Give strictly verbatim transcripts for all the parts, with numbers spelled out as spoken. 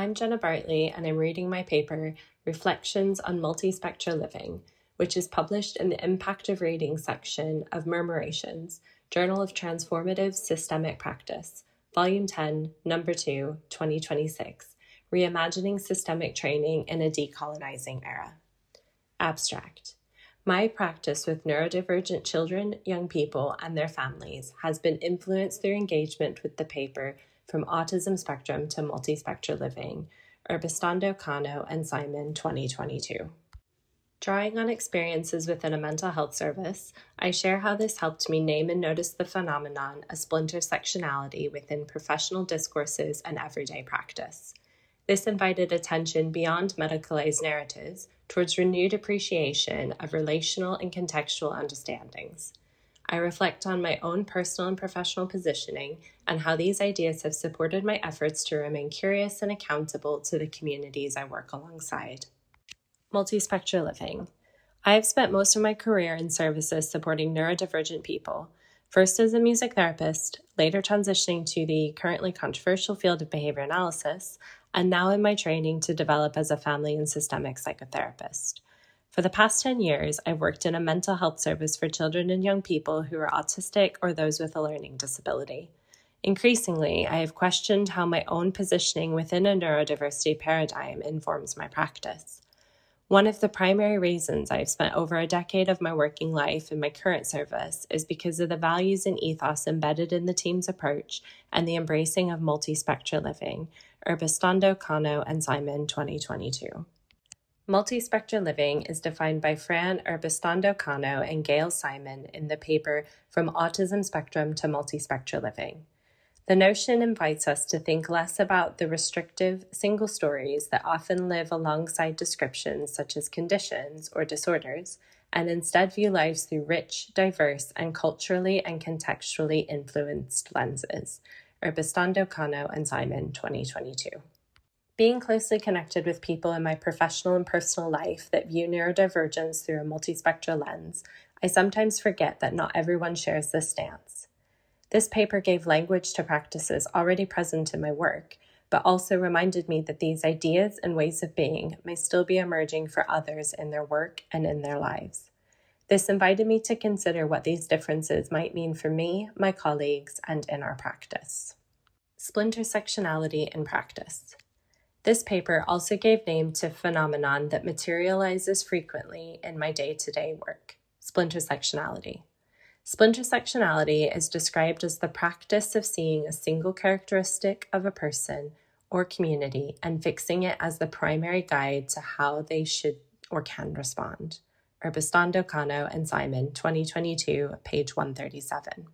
I'm Jenna Bartley, and I'm reading my paper, Reflections on Multispectral Living, which is published in the Impact of Reading section of Murmurations, Journal of Transformative Systemic Practice, Volume ten, Number two, twenty twenty-six, Reimagining Systemic Training in a Decolonizing Era. Abstract. My practice with neurodivergent children, young people, and their families has been influenced through engagement with the paper From Autism Spectrum to Multispectral Living, Urbestando, Cano, and Simon, twenty twenty-two. Drawing on experiences within a mental health service, I share how this helped me name and notice the phenomenon of splintersectionality within professional discourses and everyday practice. This invited attention beyond medicalized narratives towards renewed appreciation of relational and contextual understandings. I reflect on my own personal and professional positioning and how these ideas have supported my efforts to remain curious and accountable to the communities I work alongside. Multispectral living. I have spent most of my career in services supporting neurodivergent people, first as a music therapist, later transitioning to the currently controversial field of behavior analysis, and now in my training to develop as a family and systemic psychotherapist. For the past ten years, I've worked in a mental health service for children and young people who are autistic or those with a learning disability. Increasingly, I have questioned how my own positioning within a neurodiversity paradigm informs my practice. One of the primary reasons I've spent over a decade of my working life in my current service is because of the values and ethos embedded in the team's approach and the embracing of multispectral living, Urbestando, Cano, and Simon, twenty twenty-two. Multispectral living is defined by Fran Urbestando Cano and Gail Simon in the paper From Autism Spectrum to Multispectral Living. The notion invites us to think less about the restrictive, single stories that often live alongside descriptions such as conditions or disorders, and instead view lives through rich, diverse, and culturally and contextually influenced lenses. Urbestando, Cano, and Simon, twenty twenty-two. Being closely connected with people in my professional and personal life that view neurodivergence through a multispectral lens, I sometimes forget that not everyone shares this stance. This paper gave language to practices already present in my work, but also reminded me that these ideas and ways of being may still be emerging for others in their work and in their lives. This invited me to consider what these differences might mean for me, my colleagues, and in our practice. Splintersectionality in practice. This paper also gave name to a phenomenon that materializes frequently in my day-to-day work, splintersectionality. Splintersectionality is described as the practice of seeing a single characteristic of a person or community and fixing it as the primary guide to how they should or can respond. Urbestando, Cano, and Simon, twenty twenty-two, page one thirty-seven.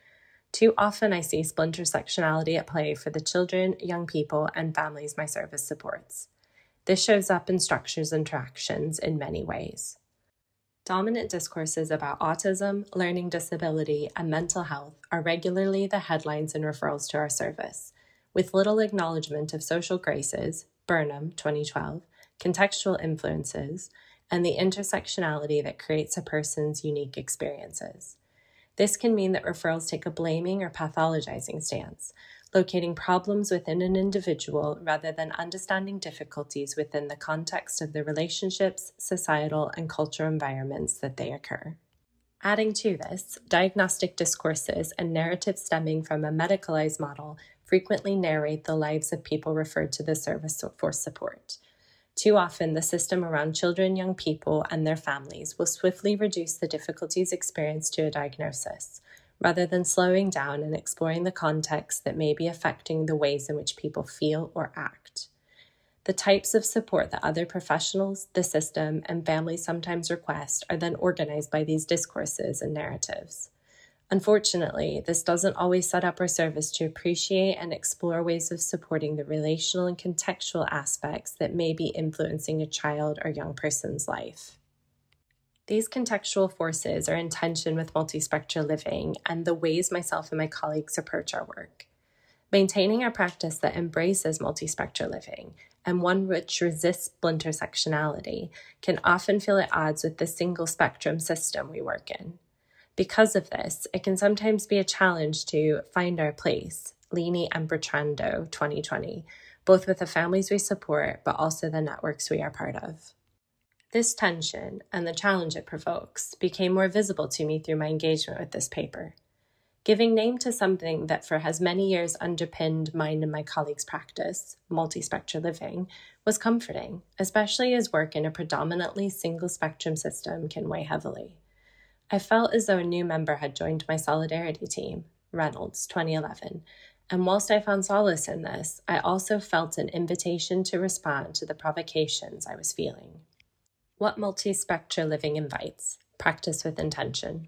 Too often I see splintersectionality at play for the children, young people, and families my service supports. This shows up in structures and interactions in many ways. Dominant discourses about autism, learning disability, and mental health are regularly the headlines and referrals to our service, with little acknowledgement of social graces, Burnham, twenty twelve, contextual influences, and the intersectionality that creates a person's unique experiences. This can mean that referrals take a blaming or pathologizing stance, locating problems within an individual rather than understanding difficulties within the context of the relationships, societal, and cultural environments that they occur. Adding to this, diagnostic discourses and narratives stemming from a medicalized model frequently narrate the lives of people referred to the service for support. Too often, the system around children, young people, and their families will swiftly reduce the difficulties experienced to a diagnosis, rather than slowing down and exploring the context that may be affecting the ways in which people feel or act. The types of support that other professionals, the system, and families sometimes request are then organized by these discourses and narratives. Unfortunately, this doesn't always set up our service to appreciate and explore ways of supporting the relational and contextual aspects that may be influencing a child or young person's life. These contextual forces are in tension with multispectral living and the ways myself and my colleagues approach our work. Maintaining a practice that embraces multispectral living and one which resists splintersectionality can often feel at odds with the single spectrum system we work in. Because of this, it can sometimes be a challenge to find our place, Lini and Bertrando, twenty twenty, both with the families we support, but also the networks we are part of. This tension and the challenge it provokes became more visible to me through my engagement with this paper. Giving name to something that for as many years underpinned mine and my colleagues' practice, multispectral living, was comforting, especially as work in a predominantly single-spectrum system can weigh heavily. I felt as though a new member had joined my solidarity team, Reynolds, twenty eleven, and whilst I found solace in this, I also felt an invitation to respond to the provocations I was feeling. What multispectral living invites: practice with intention.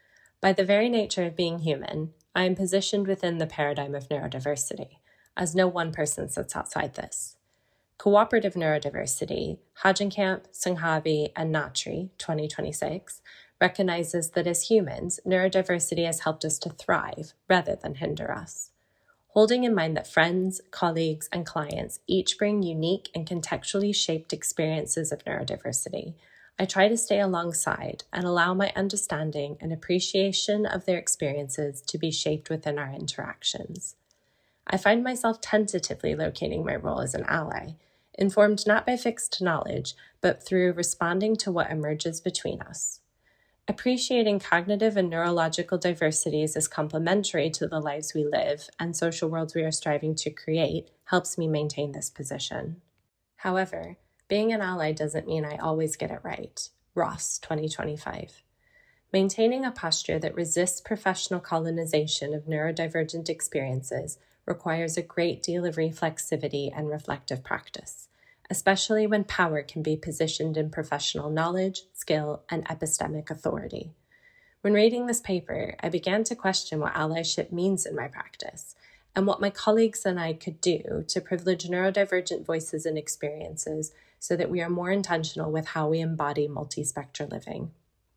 By the very nature of being human, I am positioned within the paradigm of neurodiversity, as no one person sits outside this. Cooperative neurodiversity, Hagenkamp, Sanghavi, and Natri, twenty twenty-six, recognizes that as humans, neurodiversity has helped us to thrive rather than hinder us. Holding in mind that friends, colleagues, and clients each bring unique and contextually shaped experiences of neurodiversity, I try to stay alongside and allow my understanding and appreciation of their experiences to be shaped within our interactions. I find myself tentatively locating my role as an ally, informed not by fixed knowledge, but through responding to what emerges between us. Appreciating cognitive and neurological diversities as complementary to the lives we live and social worlds we are striving to create helps me maintain this position. However, being an ally doesn't mean I always get it right. Ross, twenty twenty-five. Maintaining a posture that resists professional colonization of neurodivergent experiences requires a great deal of reflexivity and reflective practice, especially when power can be positioned in professional knowledge, skill, and epistemic authority. When reading this paper, I began to question what allyship means in my practice, and what my colleagues and I could do to privilege neurodivergent voices and experiences so that we are more intentional with how we embody multispectral living.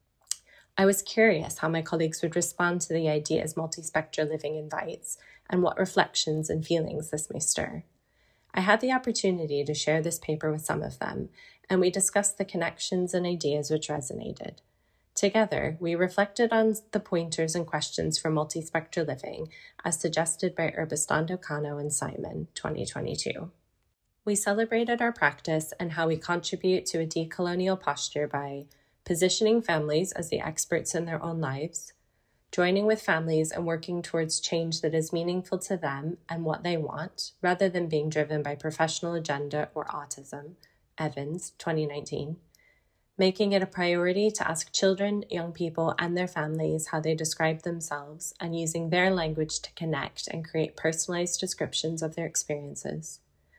I was curious how my colleagues would respond to the ideas multispectral living invites and what reflections and feelings this may stir. I had the opportunity to share this paper with some of them, and we discussed the connections and ideas which resonated. Together, we reflected on the pointers and questions for multispectral living as suggested by Urbestando Cano and Simon, twenty twenty-two. We celebrated our practice and how we contribute to a decolonial posture by positioning families as the experts in their own lives, joining with families and working towards change that is meaningful to them and what they want, rather than being driven by professional agenda or autism, Evans, twenty nineteen. Making it a priority to ask children, young people, and their families how they describe themselves and using their language to connect and create personalized descriptions of their experiences.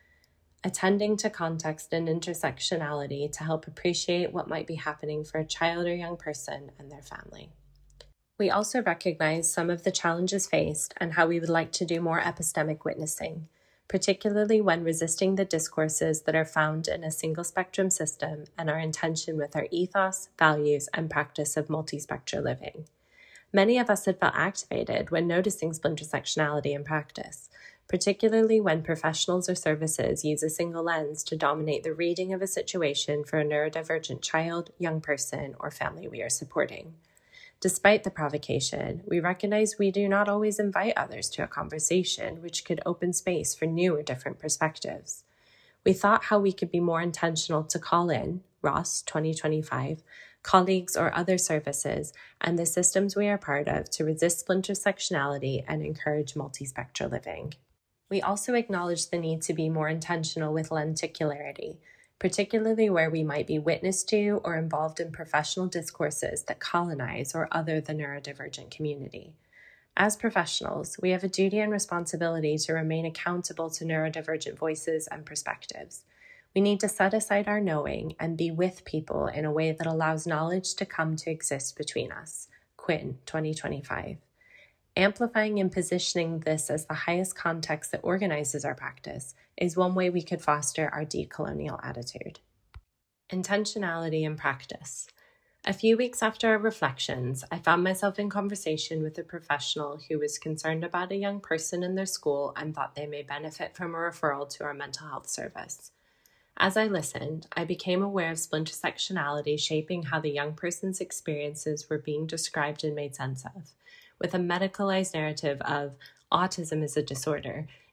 Attending to context and intersectionality to help appreciate what might be happening for a child or young person and their family. We also recognize some of the challenges faced and how we would like to do more epistemic witnessing, particularly when resisting the discourses that are found in a single spectrum system and our intention with our ethos, values, and practice of multispectral living. Many of us had felt activated when noticing splintersectionality in practice, particularly when professionals or services use a single lens to dominate the reading of a situation for a neurodivergent child, young person, or family we are supporting. Despite the provocation, we recognize we do not always invite others to a conversation which could open space for new or different perspectives. We thought how we could be more intentional to call in, Ross, twenty twenty-five, colleagues or other services, and the systems we are part of to resist splintersectionality and encourage multispectral living. We also acknowledge the need to be more intentional with lenticularity, particularly where we might be witness to or involved in professional discourses that colonize or other the neurodivergent community. As professionals, we have a duty and responsibility to remain accountable to neurodivergent voices and perspectives. We need to set aside our knowing and be with people in a way that allows knowledge to come to exist between us. Quinn, twenty twenty-five. Amplifying and positioning this as the highest context that organizes our practice is one way we could foster our decolonial attitude. Intentionality in practice. A few weeks after our reflections, I found myself in conversation with a professional who was concerned about a young person in their school and thought they may benefit from a referral to our mental health service. As I listened, I became aware of splintersectionality shaping how the young person's experiences were being described and made sense of, with a medicalized narrative of autism is a disorder,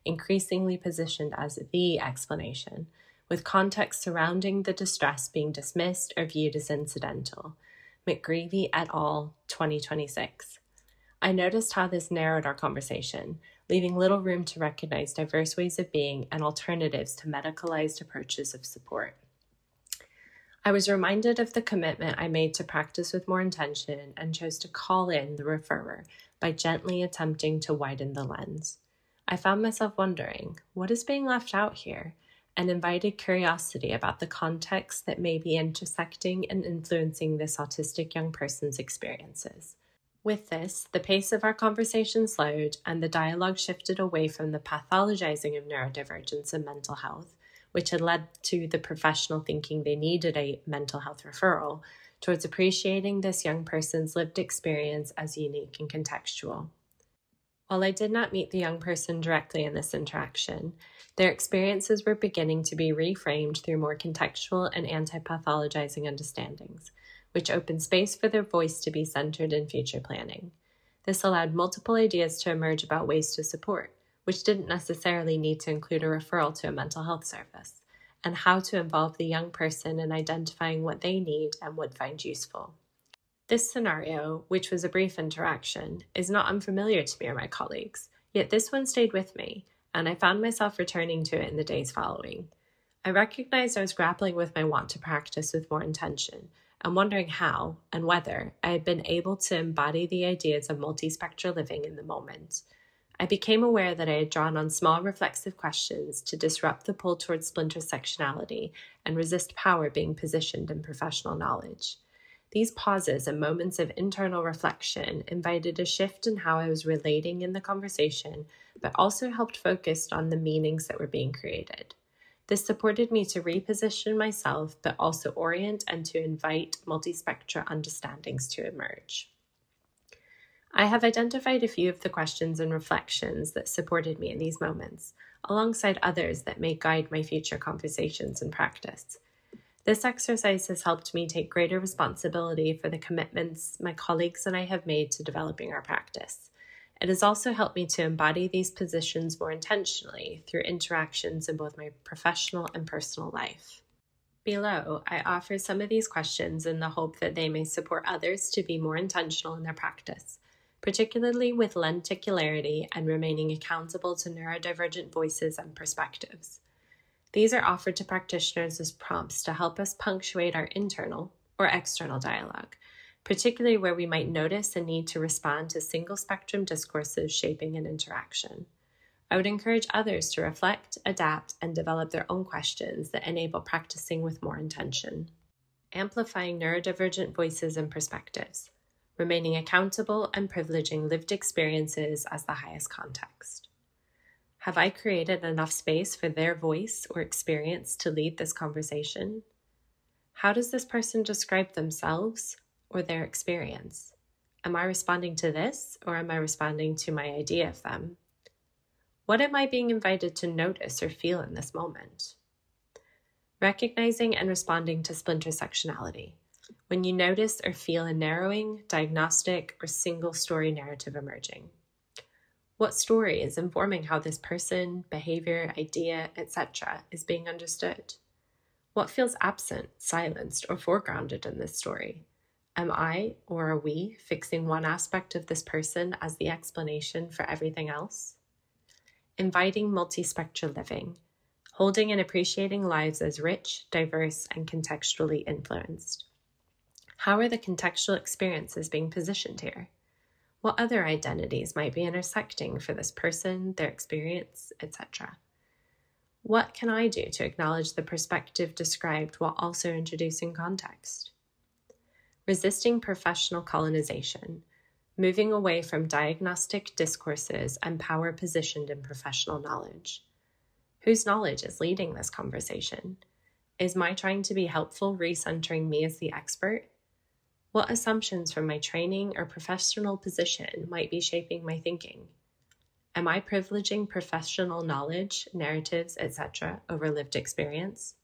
increasingly positioned as the explanation, with context surrounding the distress being dismissed or viewed as incidental. McGreevy et al., twenty twenty-six. I noticed how this narrowed our conversation, leaving little room to recognize diverse ways of being and alternatives to medicalized approaches of support. I was reminded of the commitment I made to practice with more intention and chose to call in the referrer by gently attempting to widen the lens. I found myself wondering, what is being left out here? And invited curiosity about the context that may be intersecting and influencing this autistic young person's experiences. With this, the pace of our conversation slowed and the dialogue shifted away from the pathologizing of neurodivergence and mental health, which had led to the professional thinking they needed a mental health referral, towards appreciating this young person's lived experience as unique and contextual. While I did not meet the young person directly in this interaction, their experiences were beginning to be reframed through more contextual and anti-pathologizing understandings, which opened space for their voice to be centered in future planning. This allowed multiple ideas to emerge about ways to support, which didn't necessarily need to include a referral to a mental health service, and how to involve the young person in identifying what they need and would find useful. This scenario, which was a brief interaction, is not unfamiliar to me or my colleagues, yet this one stayed with me, and I found myself returning to it in the days following. I recognized I was grappling with my want to practice with more intention, and wondering how, and whether, I had been able to embody the ideas of multispectral living in the moment. I became aware that I had drawn on small reflexive questions to disrupt the pull towards splinter sectionality and resist power being positioned in professional knowledge. These pauses and moments of internal reflection invited a shift in how I was relating in the conversation, but also helped focus on the meanings that were being created. This supported me to reposition myself, but also orient and to invite multispectral understandings to emerge. I have identified a few of the questions and reflections that supported me in these moments, alongside others that may guide my future conversations and practice. This exercise has helped me take greater responsibility for the commitments my colleagues and I have made to developing our practice. It has also helped me to embody these positions more intentionally through interactions in both my professional and personal life. Below, I offer some of these questions in the hope that they may support others to be more intentional in their practice, particularly with lenticularity and remaining accountable to neurodivergent voices and perspectives. These are offered to practitioners as prompts to help us punctuate our internal or external dialogue, particularly where we might notice a need to respond to single-spectrum discourses shaping an interaction. I would encourage others to reflect, adapt, and develop their own questions that enable practicing with more intention. Amplifying neurodivergent voices and perspectives, remaining accountable and privileging lived experiences as the highest context. Have I created enough space for their voice or experience to lead this conversation? How does this person describe themselves or their experience? Am I responding to this, or am I responding to my idea of them? What am I being invited to notice or feel in this moment? Recognizing and responding to splinter sectionality. When you notice or feel a narrowing, diagnostic, or single-story narrative emerging. What story is informing how this person, behavior, idea, et cetera is being understood? What feels absent, silenced, or foregrounded in this story? Am I, or are we, fixing one aspect of this person as the explanation for everything else? Inviting multispectral living, holding and appreciating lives as rich, diverse, and contextually influenced. How are the contextual experiences being positioned here? What other identities might be intersecting for this person, their experience, et cetera? What can I do to acknowledge the perspective described while also introducing context? Resisting professional colonization, moving away from diagnostic discourses and power positioned in professional knowledge. Whose knowledge is leading this conversation? Is my trying to be helpful recentering me as the expert? What assumptions from my training or professional position might be shaping my thinking? Am I privileging professional knowledge, narratives, et cetera over lived experience?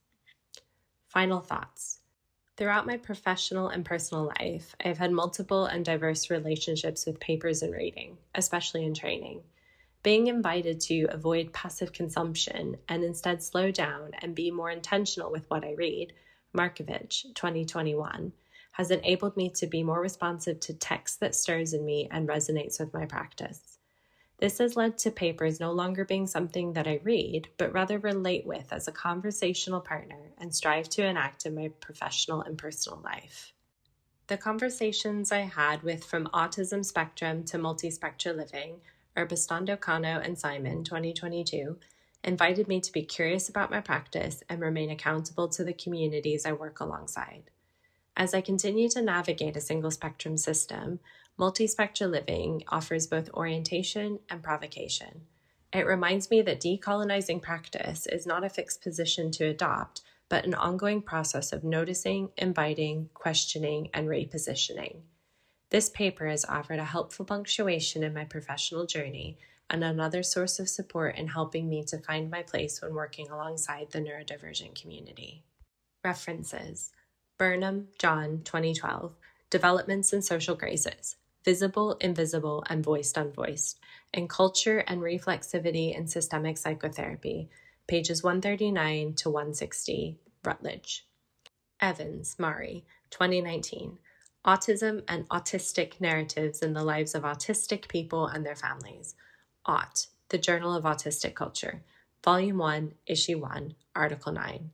Final thoughts. Throughout my professional and personal life, I've had multiple and diverse relationships with papers and reading, especially in training. Being invited to avoid passive consumption and instead slow down and be more intentional with what I read, Markovitch, twenty twenty-one, has enabled me to be more responsive to text that stirs in me and resonates with my practice. This has led to papers no longer being something that I read, but rather relate with as a conversational partner and strive to enact in my professional and personal life. The conversations I had with From Autism Spectrum to Multispectral Living, Urbestando Cano and Simon, twenty twenty-two, invited me to be curious about my practice and remain accountable to the communities I work alongside. As I continue to navigate a single spectrum system, Multispectral Living offers both orientation and provocation. It reminds me that decolonizing practice is not a fixed position to adopt, but an ongoing process of noticing, inviting, questioning, and repositioning. This paper has offered a helpful punctuation in my professional journey and another source of support in helping me to find my place when working alongside the neurodivergent community. References: Burnham, John, twenty twelve, Developments in Social Graces, Visible, Invisible, and Voiced, Unvoiced, in Culture and Reflexivity in Systemic Psychotherapy, pages one thirty-nine to one sixty, Routledge. Evans, Mari, twenty nineteen, Autism and Autistic Narratives in the Lives of Autistic People and Their Families, A U T, The Journal of Autistic Culture, Volume one, Issue one, Article nine,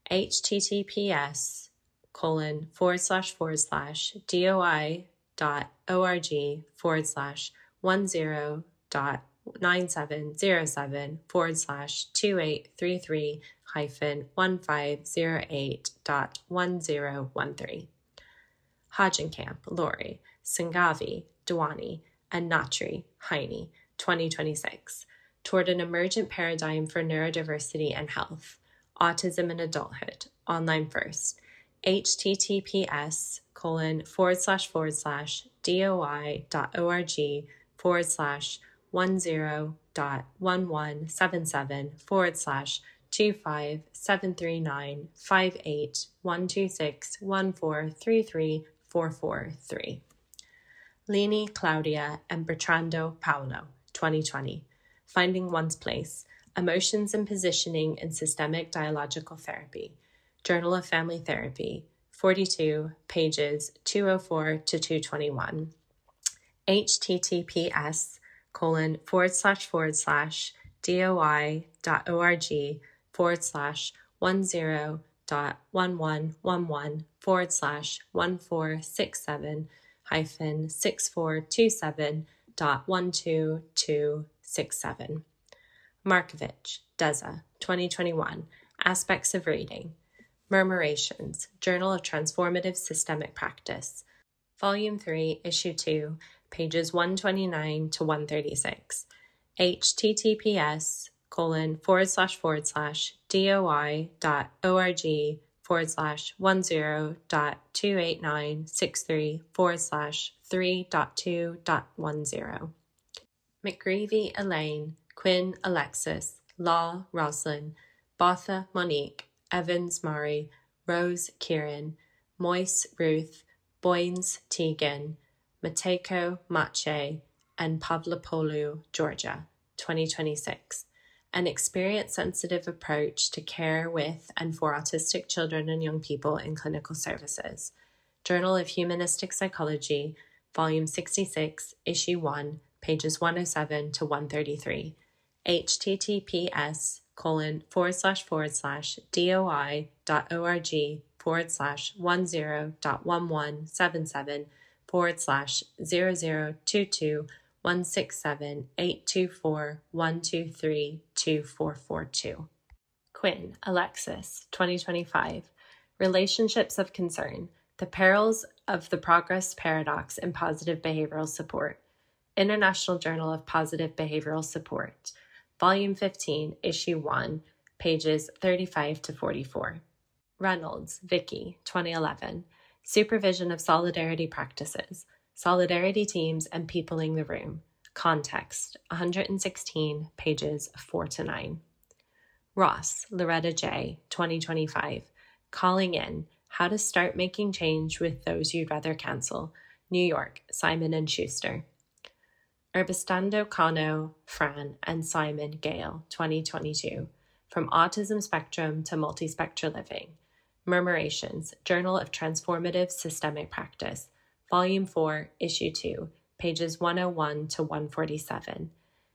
https colon forward slash forward slash doi dot org forward slash one zero dot nine seven zero seven forward slash two eight three three hyphen one five zero eight dot one zero one three. Hajenkamp, Lori, Singavi, Dwani, and Natri, Heine, twenty twenty-six, Toward an Emergent Paradigm for Neurodiversity and Health, Autism in Adulthood, online first, https colon forward slash forward slash doi dot org forward slash one zero dot one one seven seven forward slash two five seven three nine five eight one two six one four three three four four three. Lini, Claudia, and Bertrando Paolo, twenty twenty, Finding One's Place, Emotions and Positioning in Systemic Dialogical Therapy, Journal of Family Therapy, forty-two, pages two oh four to two twenty-one, https colon forward slash forward slash doi dot org forward slash one zero dot one one one one forward slash one four six seven hyphen six four two seven dot one two two six seven. Markovitch, Deza, twenty twenty-one, Aspects of Reading, Murmurations, Journal of Transformative Systemic Practice, Volume three, Issue two, pages one twenty-nine to one thirty-six, https colon forward slash forward slash doi dot org forward slash one zero dot two eight nine six three forward slash three dot two dot one zero. McGreevy, Elaine, Quinn, Alexis, Law, Roslyn, Botha, Monique, Evans, Mari, Rose, Kieran, Moyce, Ruth, Boynes, Tegan, Mateko, Mache, and Pavlopoulou, Georgia, twenty twenty-six. An experience-sensitive approach to care with and for autistic children and young people in clinical services. Journal of Humanistic Psychology, Volume sixty-six, Issue one, pages one oh seven to one thirty-three, https colon forward slash forward slash doi dot org forward slash one zero dot one one seven seven forward slash zero zero two two one six seven eight two four one two three two four four two. Quinn, Alexis, twenty twenty-five, Relationships of Concern, The Perils of the Progress Paradox in Positive Behavioral Support, International Journal of Positive Behavioral Support, Volume fifteen, Issue one, pages thirty-five to forty-four. Reynolds, Vicky, twenty eleven, Supervision of Solidarity Practices, Solidarity Teams and Peopling the Room, Context, one hundred sixteen, pages four to nine. Ross, Loretta J., twenty twenty-five, Calling In, How to Start Making Change with Those You'd Rather Cancel, New York, Simon and Schuster. Urbestando Cano, Fran, and Simon Gale, twenty twenty-two. From Autism Spectrum to Multispectral Living. Murmurations, Journal of Transformative Systemic Practice, Volume four, Issue two, pages one oh one to one forty-seven.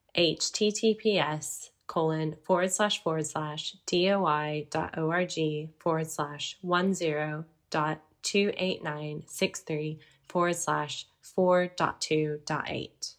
https colon forward slash forward slash doi.org forward slash one zero dot two eight nine six three forward slash four dot two dot eight.